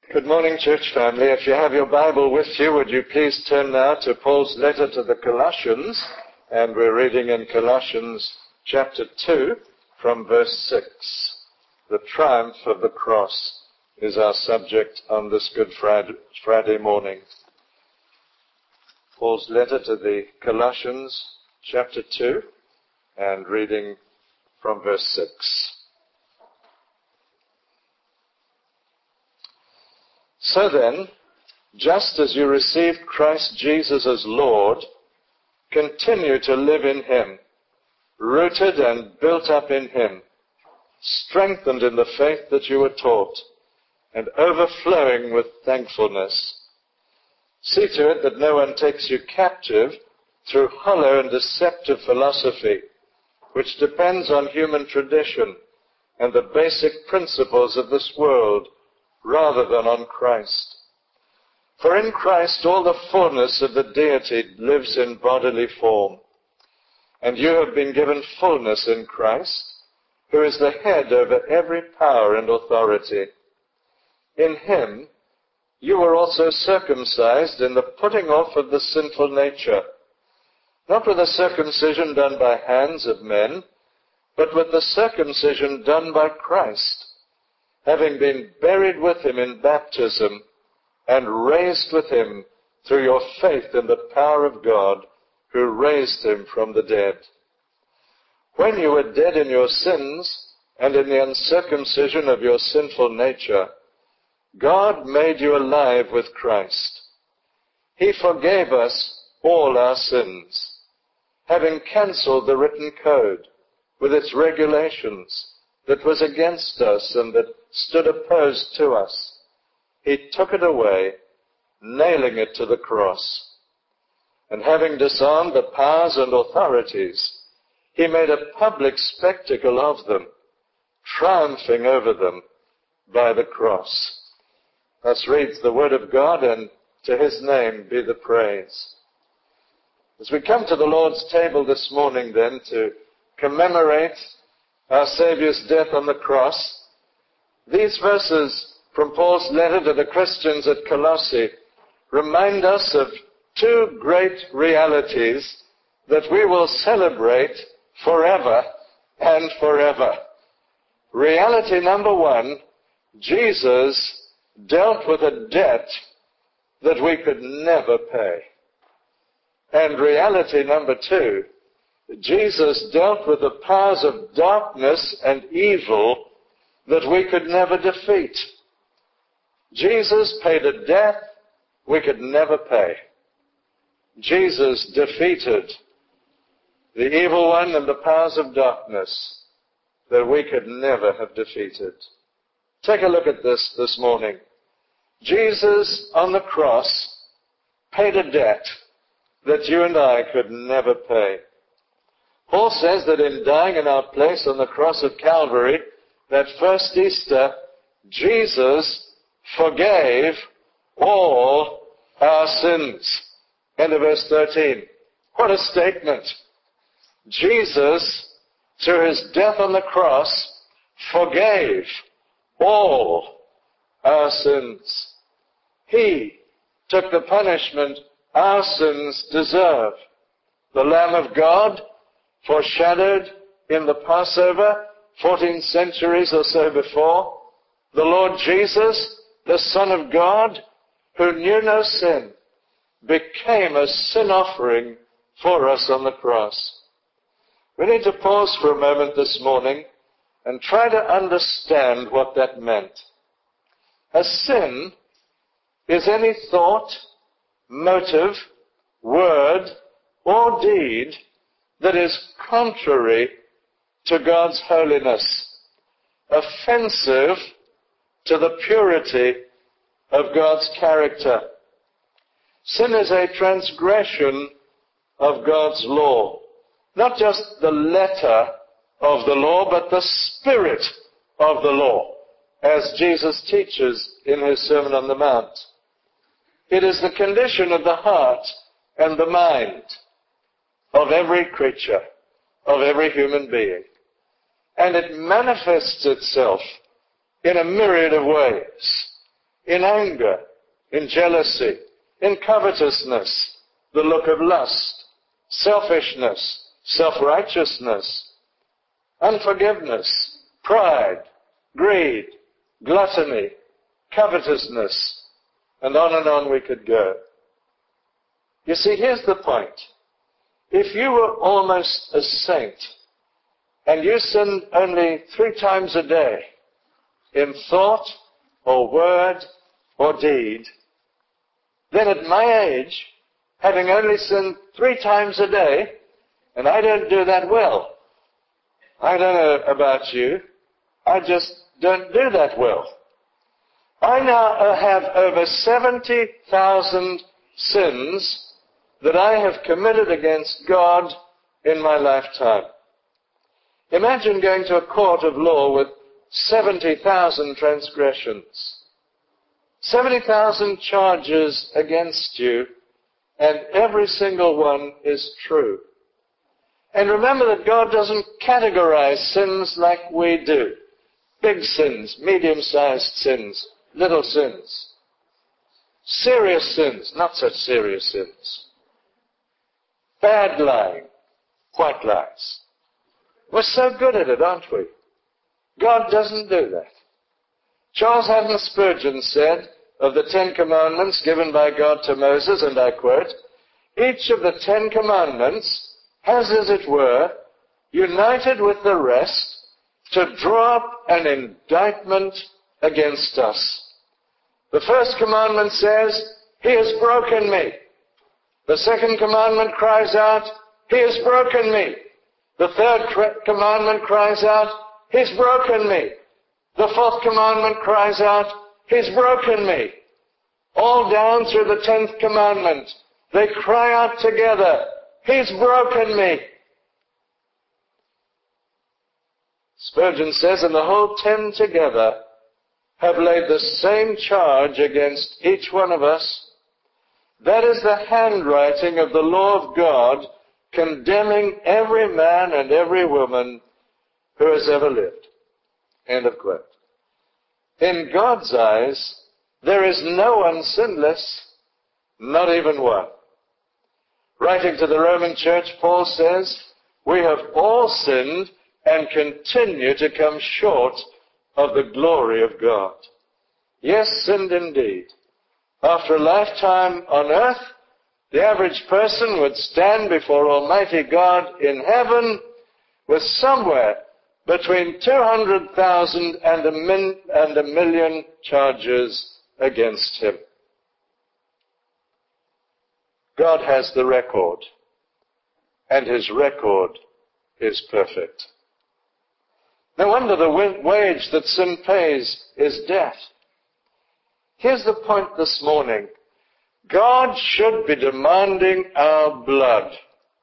Good morning, church family. If you have your Bible with you, would you please turn now to Paul's letter to the Colossians, and we're reading in Colossians chapter 2 from verse 6. The triumph of the cross is our subject on this Good Friday morning. Paul's letter to the Colossians chapter 2 and reading from verse 6. So then, just as you received Christ Jesus as Lord, continue to live in Him, rooted and built up in Him, strengthened in the faith that you were taught, and overflowing with thankfulness. See to it that no one takes you captive through hollow and deceptive philosophy, which depends on human tradition and the basic principles of this world, rather than on Christ. For in Christ all the fullness of the deity lives in bodily form, and you have been given fullness in Christ, who is the head over every power and authority. In Him you were also circumcised in the putting off of the sinful nature, not with a circumcision done by hands of men, but with the circumcision done by Christ, having been buried with Him in baptism, and raised with Him through your faith in the power of God, who raised Him from the dead. When you were dead in your sins, and in the uncircumcision of your sinful nature, God made you alive with Christ. He forgave us all our sins, having cancelled the written code with its regulations that was against us and that stood opposed to us. He took it away, nailing it to the cross. And having disarmed the powers and authorities, He made a public spectacle of them, triumphing over them by the cross. Thus reads the word of God, and to His name be the praise. As we come to the Lord's table this morning then to commemorate our Saviour's death on the cross, these verses from Paul's letter to the Christians at Colossae remind us of two great realities that we will celebrate forever and forever. Reality number one, Jesus dealt with a debt that we could never pay. And reality number two, Jesus dealt with the powers of darkness and evil that we could never defeat. Jesus paid a debt we could never pay. Jesus defeated the evil one and the powers of darkness that we could never have defeated. Take a look at this morning. Jesus on the cross paid a debt that you and I could never pay. Paul says that in dying in our place on the cross of Calvary, that first Easter, Jesus forgave all our sins. End of verse 13. What a statement. Jesus, through His death on the cross, forgave all our sins. He took the punishment our sins deserve. The Lamb of God, foreshadowed in the Passover 14 centuries or so before, the Lord Jesus, the Son of God, who knew no sin, became a sin offering for us on the cross. We need to pause for a moment this morning and try to understand what that meant. A sin is any thought, motive, word, or deed that is contrary to God's holiness, offensive to the purity of God's character. Sin is a transgression of God's law. Not just the letter of the law, but the spirit of the law, as Jesus teaches in His Sermon on the Mount. It is the condition of the heart and the mind of every creature, of every human being. And it manifests itself in a myriad of ways. in anger, in jealousy, in covetousness, the look of lust, selfishness, self-righteousness, unforgiveness, pride, greed, gluttony, covetousness, and on we could go. You see, here's the point. If you were almost a saint, and you sinned only 3 times a day, in thought, or word, or deed, then at my age, having only sinned 3 times a day, and I don't do that well. I don't know about you. I just don't do that well. I now have over 70,000 sins that I have committed against God in my lifetime. Imagine going to a court of law with 70,000 transgressions. 70,000 charges against you, and every single one is true. And remember that God doesn't categorize sins like we do. Big sins, medium-sized sins, little sins. Serious sins, not such serious sins. Bad lying, white lies. We're so good at it, aren't we? God doesn't do that. Charles Haddon Spurgeon said of the 10 Commandments given by God to Moses, and I quote, "Each of the 10 Commandments has, as it were, united with the rest to draw up an indictment against us. The first commandment says, 'He has broken me.' The second commandment cries out, 'He has broken me.' The third commandment cries out, 'He's broken me.' The fourth commandment cries out, 'He's broken me.' All down through the 10th commandment, they cry out together, 'He's broken me.'" Spurgeon says, and the whole 10 together have laid the same charge against each one of us. That is the handwriting of the law of God, condemning every man and every woman who has ever lived. End of quote. In God's eyes, there is no one sinless, not even one. Writing to the Roman church, Paul says, "We have all sinned and continue to come short of the glory of God." Yes, sinned indeed. After a lifetime on earth, the average person would stand before Almighty God in heaven with somewhere between 200,000 and a million charges against him. God has the record, and his record is perfect. No wonder the wage that sin pays is death. Here's the point this morning. God should be demanding our blood,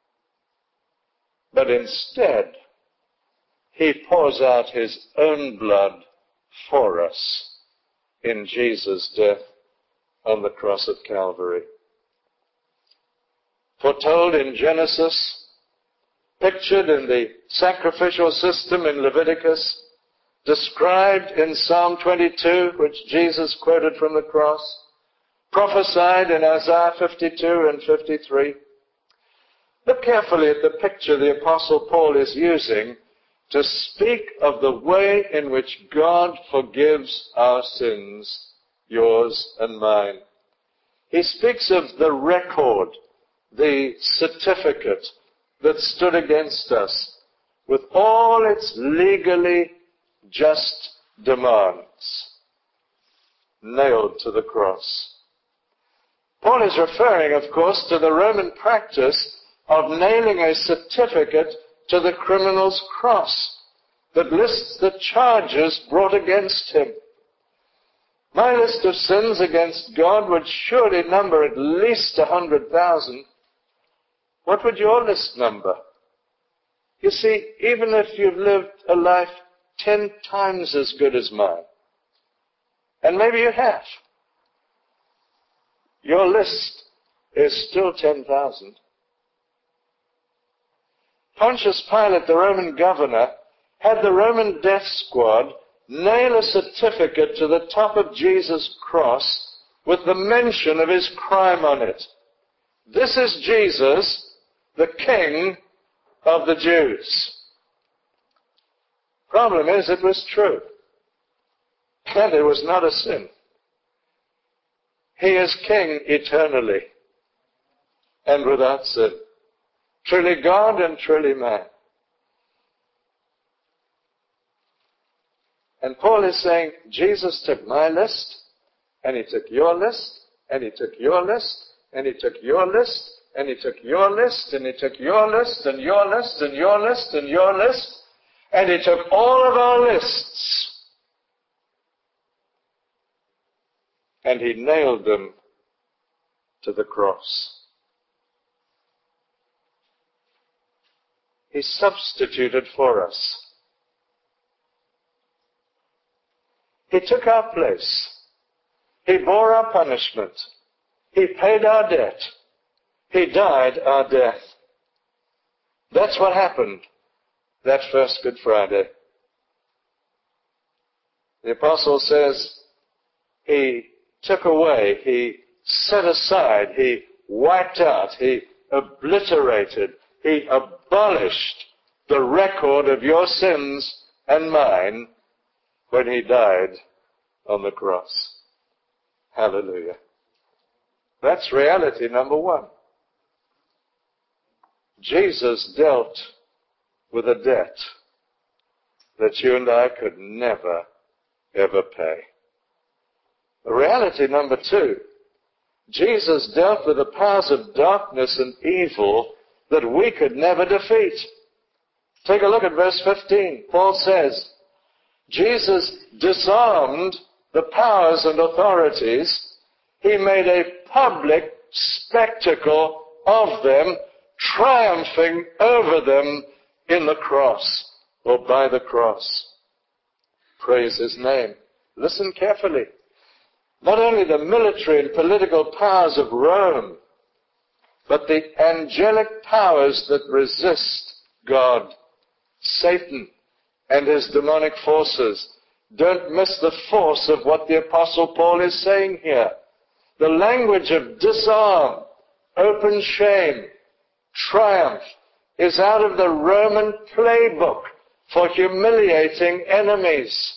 but instead, he pours out his own blood for us in Jesus' death on the cross of Calvary. Foretold in Genesis, pictured in the sacrificial system in Leviticus, described in Psalm 22, which Jesus quoted from the cross, prophesied in Isaiah 52 and 53. Look carefully at the picture the Apostle Paul is using to speak of the way in which God forgives our sins, yours and mine. He speaks of the record, the certificate that stood against us, with all its legally just demands, nailed to the cross. Paul is referring, of course, to the Roman practice of nailing a certificate to the criminal's cross that lists the charges brought against him. My list of sins against God would surely number at least 100,000. What would your list number? You see, even if you've lived a life 10 times as good as mine, and maybe you have, your list is still 10,000. Pontius Pilate, the Roman governor, had the Roman death squad nail a certificate to the top of Jesus' cross with the mention of his crime on it. This is Jesus, the King of the Jews. Problem is, it was true. And it was not a sin. He is King eternally and without sin. Truly God and truly man. And Paul is saying, Jesus took my list, and he took your list, and he took your list, and he took your list, and he took your list, and he took your list, and your list, and your list, and your list, and he took all of our lists, and he nailed them to the cross. He substituted for us. He took our place. He bore our punishment. He paid our debt. He died our death. That's what happened that first Good Friday. The apostle says he took away, he set aside, he wiped out, he obliterated, he abolished the record of your sins and mine when he died on the cross. Hallelujah. That's reality number one. Jesus dealt with a debt that you and I could never, ever pay. Reality number two, Jesus dealt with the powers of darkness and evil that we could never defeat. Take a look at verse 15. Paul says, Jesus disarmed the powers and authorities. He made a public spectacle of them, triumphing over them in the cross, or by the cross. Praise his name. Listen carefully. Not only the military and political powers of Rome, but the angelic powers that resist God, Satan, and his demonic forces. Don't miss the force of what the Apostle Paul is saying here. The language of disarm, open shame, triumph is out of the Roman playbook for humiliating enemies.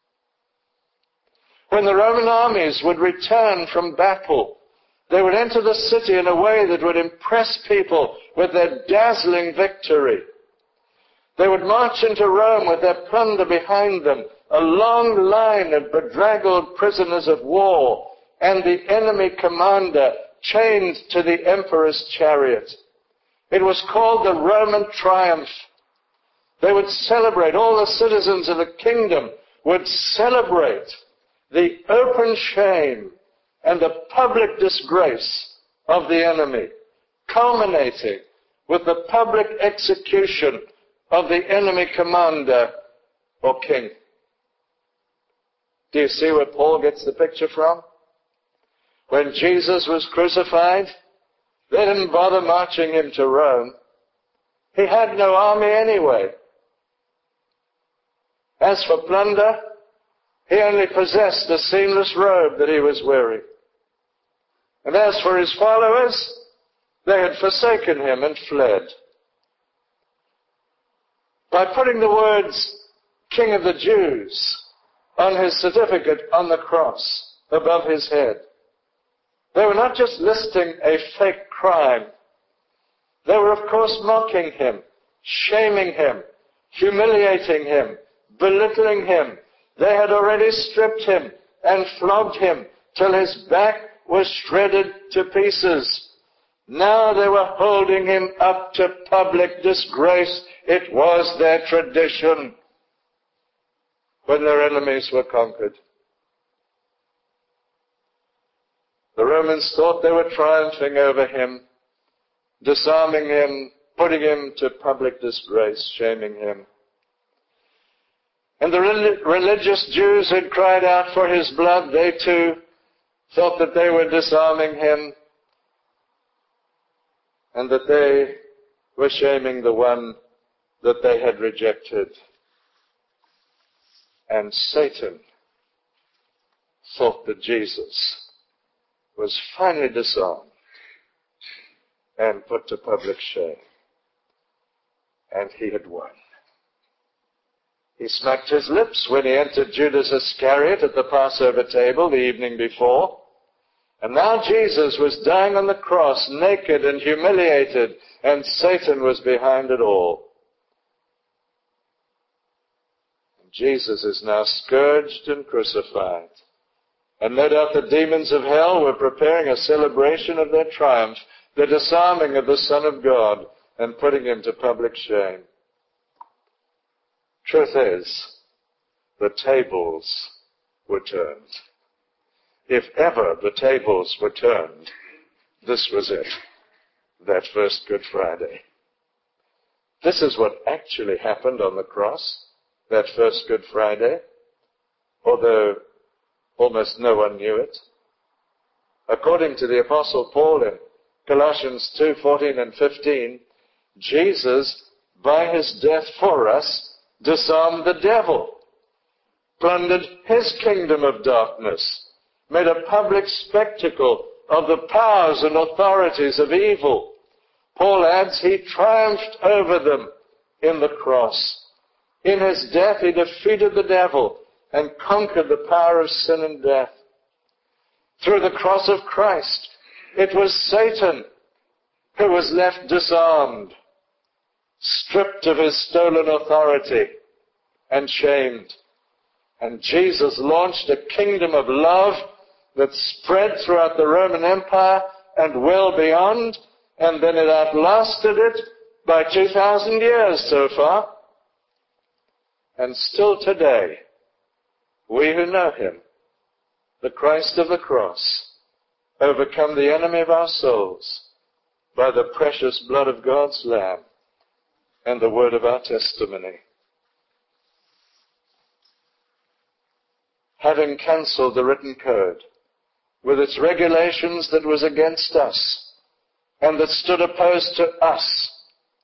When the Roman armies would return from battle, they would enter the city in a way that would impress people with their dazzling victory. They would march into Rome with their plunder behind them, a long line of bedraggled prisoners of war, and the enemy commander chained to the emperor's chariot. It was called the Roman triumph. They would celebrate, all the citizens of the kingdom would celebrate the open shame and the public disgrace of the enemy, culminating with the public execution of the enemy commander or king. Do you see where Paul gets the picture from? When Jesus was crucified, they didn't bother marching him to Rome. He had no army anyway. As for plunder, he only possessed the seamless robe that he was wearing. And as for his followers, they had forsaken him and fled. By putting the words, King of the Jews, on his certificate on the cross above his head, they were not just listing a fake crime. They were, of course, mocking him, shaming him, humiliating him, belittling him. They had already stripped him and flogged him till his back was shredded to pieces. Now they were holding him up to public disgrace. It was their tradition when their enemies were conquered. The Romans thought they were triumphing over him, disarming him, putting him to public disgrace, shaming him. And the religious Jews had cried out for his blood. They too thought that they were disarming him and that they were shaming the one that they had rejected. And Satan thought that Jesus was finally disarmed and put to public shame. And he had won. He smacked his lips when he entered Judas Iscariot at the Passover table the evening before. And now Jesus was dying on the cross, naked and humiliated, and Satan was behind it all. And Jesus is now scourged and crucified. And no doubt the demons of hell were preparing a celebration of their triumph, the disarming of the Son of God, and putting him to public shame. Truth is, the tables were turned. If ever the tables were turned, this was it, that first Good Friday. This is what actually happened on the cross, that first Good Friday, although almost no one knew it. According to the Apostle Paul in Colossians 2:14 and 15, Jesus, by his death for us, disarmed the devil, plundered his kingdom of darkness, made a public spectacle of the powers and authorities of evil. Paul adds, he triumphed over them in the cross. In his death, he defeated the devil and conquered the power of sin and death. Through the cross of Christ, it was Satan who was left disarmed, stripped of his stolen authority, and shamed. And Jesus launched a kingdom of love that spread throughout the Roman Empire and well beyond, and then it outlasted it by 2,000 years so far. And still today, we who know him, the Christ of the cross, overcome the enemy of our souls by the precious blood of God's Lamb and the word of our testimony. Having cancelled the written code with its regulations that was against us and that stood opposed to us,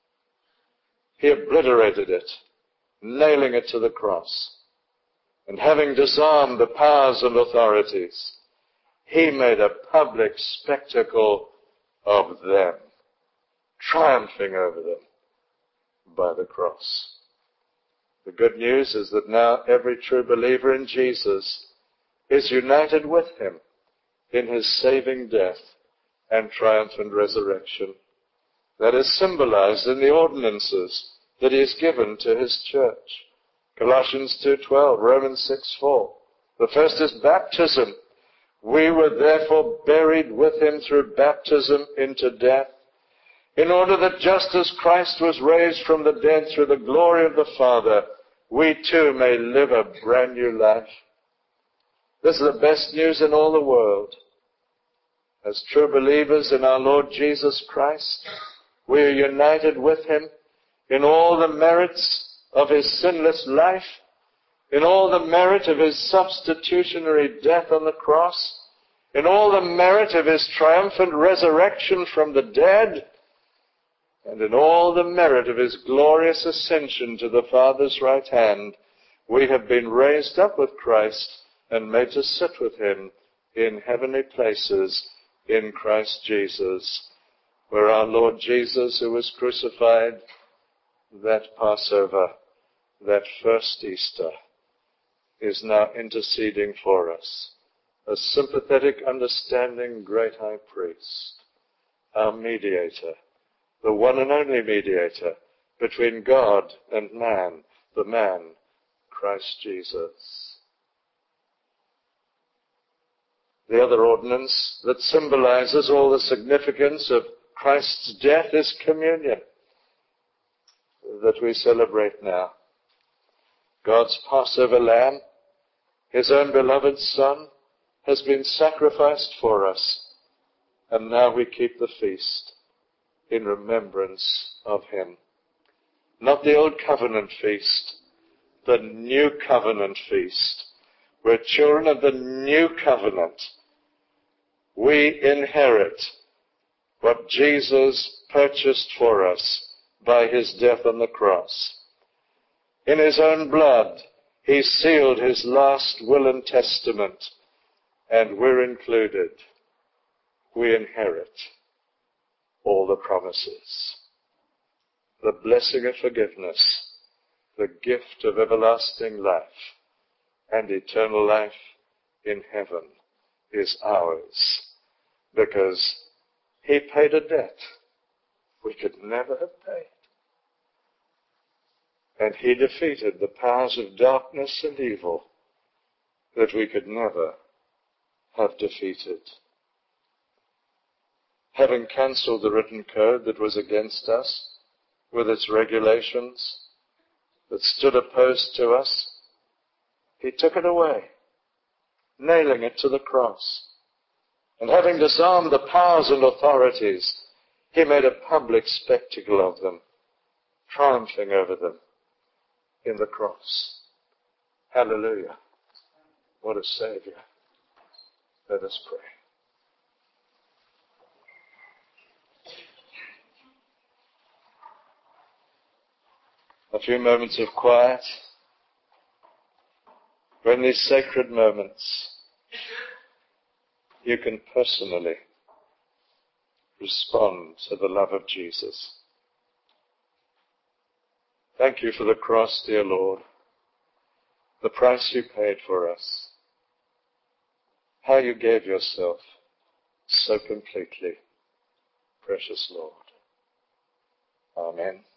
he obliterated it, nailing it to the cross. And having disarmed the powers and authorities, he made a public spectacle of them, triumphing over them by the cross. The good news is that now every true believer in Jesus is united with him in his saving death and triumphant resurrection. That is symbolized in the ordinances that he has given to his church. Colossians 2:12, Romans 6:4. The first is baptism. We were therefore buried with him through baptism into death, in order that just as Christ was raised from the dead through the glory of the Father, we too may live a brand new life. This is the best news in all the world. As true believers in our Lord Jesus Christ, we are united with him in all the merits of his sinless life, in all the merit of his substitutionary death on the cross, in all the merit of his triumphant resurrection from the dead, and in all the merit of his glorious ascension to the Father's right hand. We have been raised up with Christ and made to sit with him in heavenly places in Christ Jesus, where our Lord Jesus, who was crucified that Passover, that first Easter, is now interceding for us. A sympathetic, understanding, great high priest, our mediator, the one and only mediator between God and man, the man, Christ Jesus. The other ordinance that symbolizes all the significance of Christ's death is communion, that we celebrate now. God's Passover lamb, his own beloved Son, has been sacrificed for us, and now we keep the feast in remembrance of him. Not the old covenant feast, the new covenant feast. We're children of the new covenant. We inherit what Jesus purchased for us by his death on the cross. In his own blood, He sealed his last will and testament, and we're included. We inherit all the promises. The blessing of forgiveness, the gift of everlasting life, and eternal life in heaven is ours, because he paid a debt we could never have paid. And he defeated the powers of darkness and evil that we could never have defeated. Having cancelled the written code that was against us, with its regulations that stood opposed to us, he took it away, nailing it to the cross. And having disarmed the powers and authorities, he made a public spectacle of them, triumphing over them in the cross. Hallelujah. What a Savior. Let us pray. A few moments of quiet. In these sacred moments, you can personally respond to the love of Jesus. Thank you for the cross, dear Lord, the price you paid for us, how you gave yourself so completely, precious Lord. Amen.